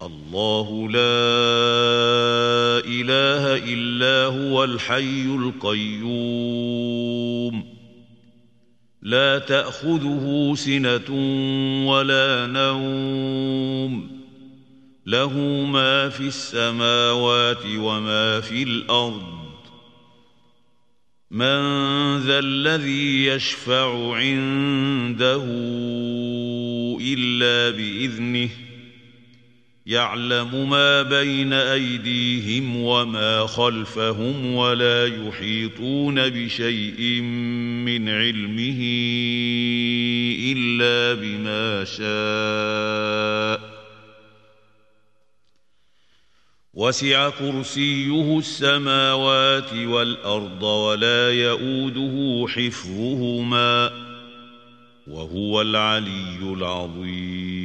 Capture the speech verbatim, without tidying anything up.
الله لا إله إلا هو الحي القيوم لا تأخذه سنة ولا نوم له ما في السماوات وما في الأرض من ذا الذي يشفع عنده إلا بإذنه يعلم ما بين أيديهم وما خلفهم ولا يحيطون بشيء من علمه إلا بما شاء وسع كرسيه السماوات والأرض ولا يؤوده حفظهما وهو العلي العظيم